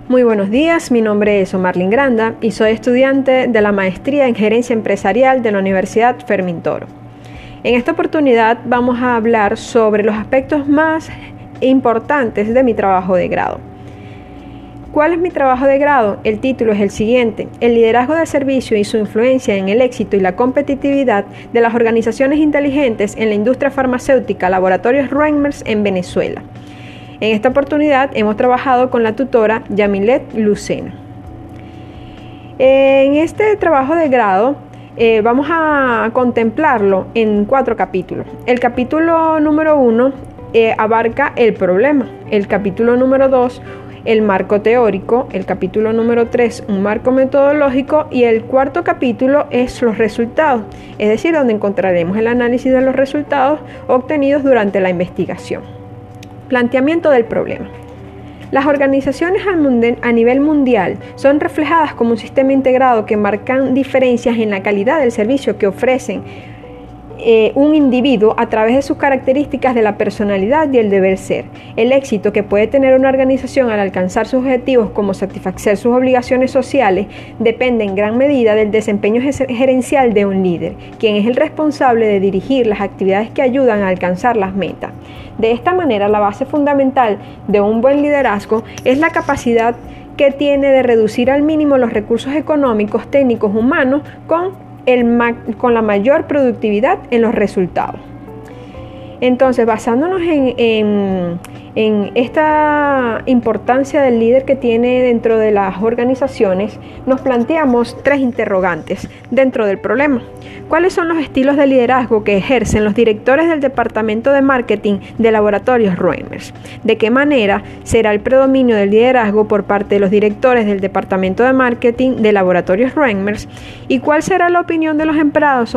Muy buenos días, mi nombre es Omarlyn Granda y soy estudiante de la Maestría en Gerencia Empresarial de la Universidad Fermín Toro. En esta oportunidad vamos a hablar sobre los aspectos más importantes de mi trabajo de grado. ¿Cuál es mi trabajo de grado? El título es el siguiente: el liderazgo de servicio y su influencia en el éxito y la competitividad de las organizaciones inteligentes en la industria farmacéutica Laboratorios Reimers en Venezuela. En esta oportunidad hemos trabajado con la tutora Yamilet Lucena. En este trabajo de grado vamos a contemplarlo en 4 capítulos. El capítulo número 1 abarca el problema, el capítulo número 2 el marco teórico, el capítulo número 3 un marco metodológico y el 4º capítulo es los resultados, es decir, donde encontraremos el análisis de los resultados obtenidos durante la investigación. Planteamiento del problema. Las organizaciones a nivel mundial son reflejadas como un sistema integrado que marcan diferencias en la calidad del servicio que ofrecen un individuo a través de sus características de la personalidad y el deber ser. El éxito que puede tener una organización al alcanzar sus objetivos como satisfacer sus obligaciones sociales depende en gran medida del desempeño gerencial de un líder, quien es el responsable de dirigir las actividades que ayudan a alcanzar las metas. De esta manera, la base fundamental de un buen liderazgo es la capacidad que tiene de reducir al mínimo los recursos económicos, técnicos, humanos con la mayor productividad en los resultados. Entonces, basándonos en esta importancia del líder que tiene dentro de las organizaciones, nos planteamos 3 interrogantes dentro del problema. ¿Cuáles son los estilos de liderazgo que ejercen los directores del departamento de marketing de Laboratorios Reimers? ¿De qué manera será el predominio del liderazgo por parte de los directores del departamento de marketing de Laboratorios Reimers? ¿Y cuál será la opinión de los empleados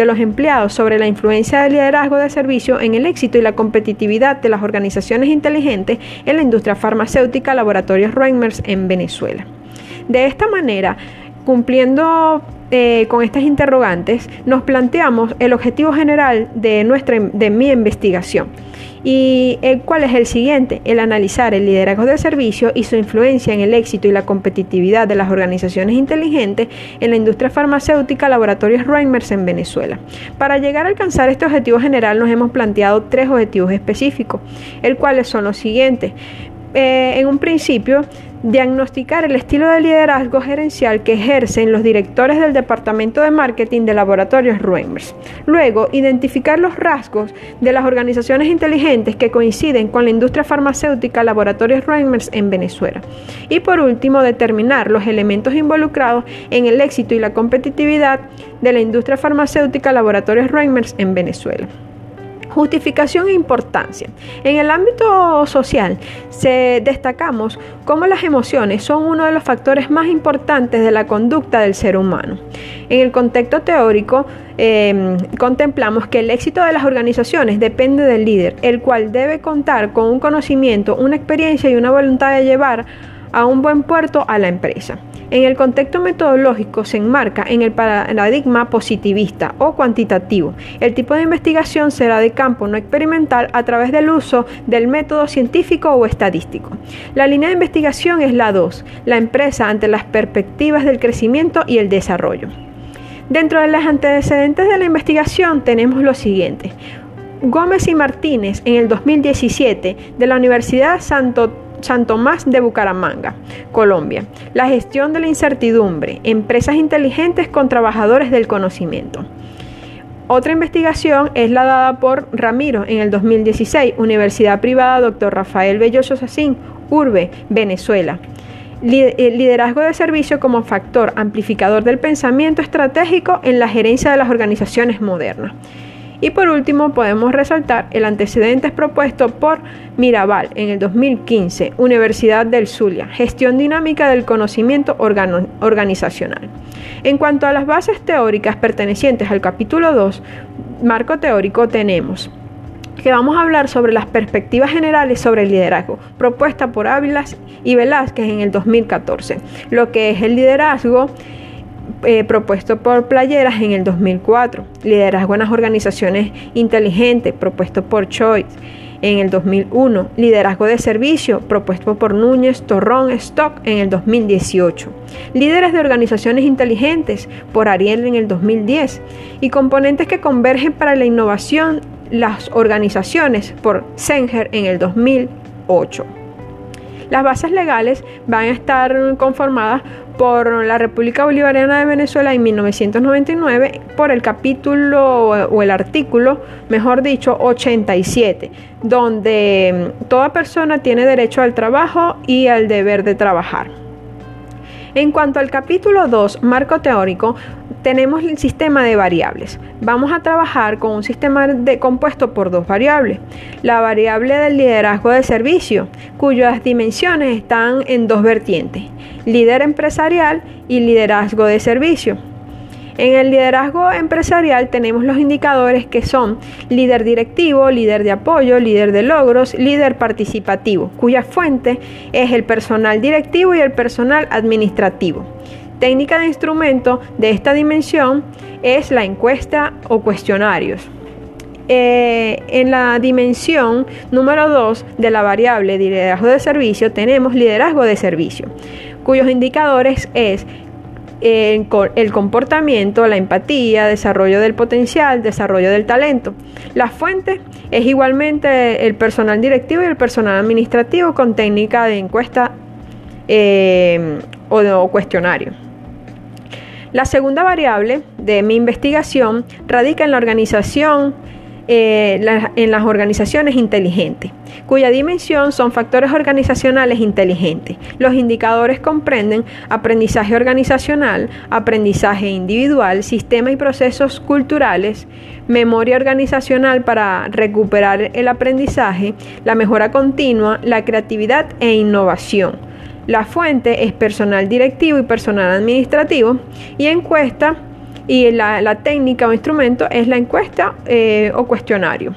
sobre la influencia del liderazgo de servicio en el éxito y la competitividad de las organizaciones inteligentes en la industria farmacéutica Laboratorios Reimers en Venezuela? De esta manera, cumpliendo con estas interrogantes, nos planteamos el objetivo general de mi investigación, y el cual es el siguiente: el analizar el liderazgo de servicio y su influencia en el éxito y la competitividad de las organizaciones inteligentes en la industria farmacéutica Laboratorios Reimers en Venezuela. Para llegar a alcanzar este objetivo general nos hemos planteado 3 objetivos específicos, el cuales son los siguientes. En un principio, diagnosticar el estilo de liderazgo gerencial que ejercen los directores del departamento de marketing de Laboratorios Reimers. Luego, identificar los rasgos de las organizaciones inteligentes que coinciden con la industria farmacéutica Laboratorios Reimers en Venezuela. Y por último, determinar los elementos involucrados en el éxito y la competitividad de la industria farmacéutica Laboratorios Reimers en Venezuela. Justificación e importancia. En el ámbito social, destacamos cómo las emociones son uno de los factores más importantes de la conducta del ser humano. En el contexto teórico, contemplamos que el éxito de las organizaciones depende del líder, el cual debe contar con un conocimiento, una experiencia y una voluntad de llevar a un buen puerto a la empresa. En el contexto metodológico se enmarca en el paradigma positivista o cuantitativo. El tipo de investigación será de campo no experimental a través del uso del método científico o estadístico. La línea de investigación es la 2, la empresa ante las perspectivas del crecimiento y el desarrollo. Dentro de los antecedentes de la investigación tenemos lo siguiente: Gómez y Martínez en el 2017 de la Universidad San Tomás de Bucaramanga, Colombia. La gestión de la incertidumbre, empresas inteligentes con trabajadores del conocimiento. Otra investigación es la dada por Ramiro en el 2016, Universidad Privada Dr. Rafael Belloso Sacín, Urbe, Venezuela. Liderazgo de servicio como factor amplificador del pensamiento estratégico en la gerencia de las organizaciones modernas. Y por último, podemos resaltar el antecedente propuesto por Mirabal en el 2015, Universidad del Zulia, gestión dinámica del conocimiento organizacional. En cuanto a las bases teóricas pertenecientes al capítulo 2, marco teórico, tenemos que vamos a hablar sobre las perspectivas generales sobre el liderazgo, propuesta por Ávilas y Velázquez en el 2014, lo que es el liderazgo propuesto por Playeras en el 2004, liderazgo en las organizaciones inteligentes, propuesto por Choice, en el 2001. Liderazgo de servicio, propuesto por Núñez, Torrón, Stock en el 2018. Líderes de organizaciones inteligentes, por Ariel en el 2010. Y componentes que convergen para la innovación, las organizaciones, por Zenger en el 2008. Las bases legales van a estar conformadas por la República Bolivariana de Venezuela en 1999 por el capítulo o el artículo, mejor dicho, 87, donde toda persona tiene derecho al trabajo y al deber de trabajar. En cuanto al capítulo 2, marco teórico, tenemos el sistema de variables. Vamos a trabajar con un sistema compuesto por dos variables. La variable del liderazgo de servicio, cuyas dimensiones están en dos vertientes: líder empresarial y liderazgo de servicio. En el liderazgo empresarial tenemos los indicadores que son líder directivo, líder de apoyo, líder de logros, líder participativo, cuya fuente es el personal directivo y el personal administrativo. Técnica de instrumento de esta dimensión es la encuesta o cuestionarios. En la dimensión número 2 de la variable liderazgo de servicio tenemos liderazgo de servicio, cuyos indicadores es el comportamiento, la empatía, desarrollo del potencial, desarrollo del talento. La fuente es igualmente el personal directivo y el personal administrativo con técnica de encuesta o cuestionario. La segunda variable de mi investigación radica en la organización, en las organizaciones inteligentes, cuya dimensión son factores organizacionales inteligentes. Los indicadores comprenden aprendizaje organizacional, aprendizaje individual, sistemas y procesos culturales, memoria organizacional para recuperar el aprendizaje, la mejora continua, la creatividad e innovación. La fuente es personal directivo y personal administrativo, y encuesta y la técnica o instrumento es la encuesta o cuestionario.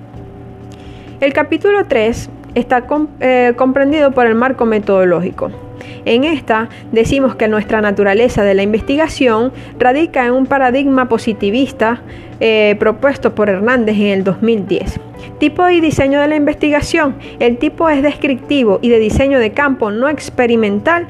El capítulo 3 está comprendido por el marco metodológico. En esta decimos que nuestra naturaleza de la investigación radica en un paradigma positivista propuesto por Hernández en el 2010. Tipo y diseño de la investigación. El tipo es descriptivo y de diseño de campo no experimental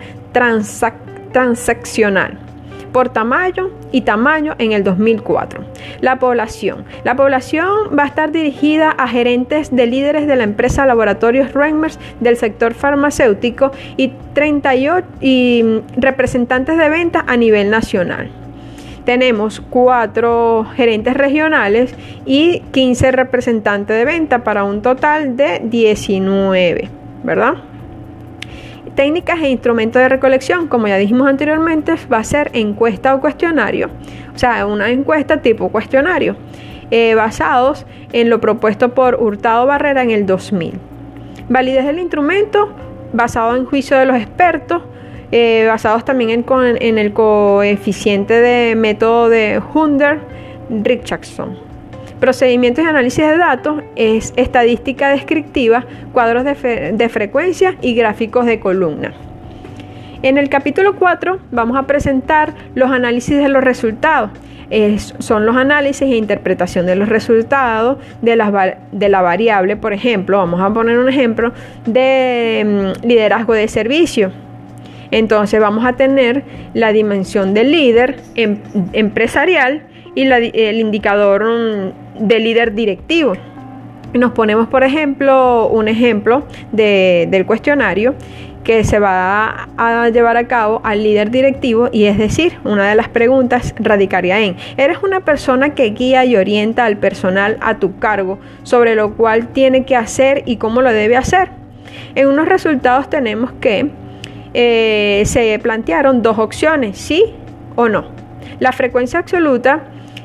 transaccional. Por tamaño y tamaño en el 2004. La población. La población va a estar dirigida a gerentes de líderes de la empresa Laboratorios Reimers del sector farmacéutico y 38 representantes de ventas a nivel nacional. Tenemos 4 gerentes regionales y 15 representantes de venta para un total de 19, ¿verdad? Técnicas e instrumentos de recolección, como ya dijimos anteriormente, va a ser encuesta o cuestionario, o sea, una encuesta tipo cuestionario, basados en lo propuesto por Hurtado Barrera en el 2000. Validez del instrumento, basado en juicio de los expertos, basados también en el coeficiente de método de Hunter-Richardson. Procedimientos y análisis de datos es estadística descriptiva, cuadros de frecuencia y gráficos de columna. En el capítulo 4 vamos a presentar los análisis de los resultados. Son los análisis e interpretación de los resultados de la variable, por ejemplo, vamos a poner un ejemplo de liderazgo de servicio. Entonces vamos a tener la dimensión del líder empresarial y el indicador de líder directivo. Nos ponemos, por ejemplo, un ejemplo del cuestionario que se va a llevar a cabo al líder directivo, y es decir, una de las preguntas radicaría en: ¿eres una persona que guía y orienta al personal a tu cargo sobre lo cual tiene que hacer y cómo lo debe hacer? En unos resultados tenemos que se plantearon 2 opciones, sí o no. La frecuencia absoluta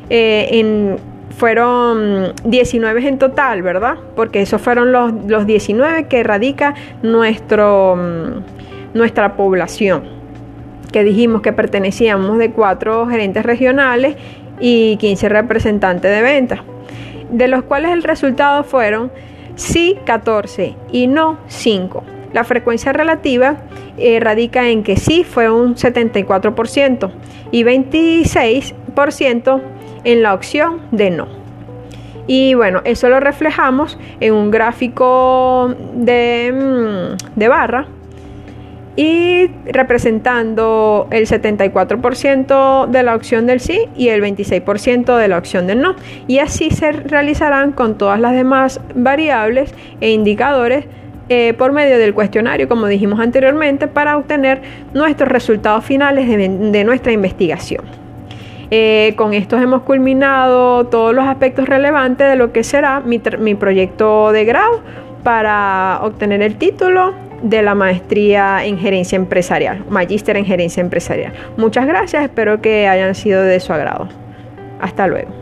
fueron 19 en total, ¿verdad? Porque esos fueron los 19 que radica nuestra población, que dijimos que pertenecíamos de 4 gerentes regionales y 15 representantes de ventas, de los cuales el resultado fueron sí 14 y no 5. La frecuencia relativa radica en que sí fue un 74% y 26% en la opción de no. Y bueno, eso lo reflejamos en un gráfico de barra y representando el 74% de la opción del sí y el 26% de la opción del no. Y así se realizarán con todas las demás variables e indicadores por medio del cuestionario, como dijimos anteriormente, para obtener nuestros resultados finales de nuestra investigación. Con esto hemos culminado todos los aspectos relevantes de lo que será mi proyecto de grado para obtener el título de la maestría en gerencia empresarial, magíster en gerencia empresarial. Muchas gracias, espero que hayan sido de su agrado. Hasta luego.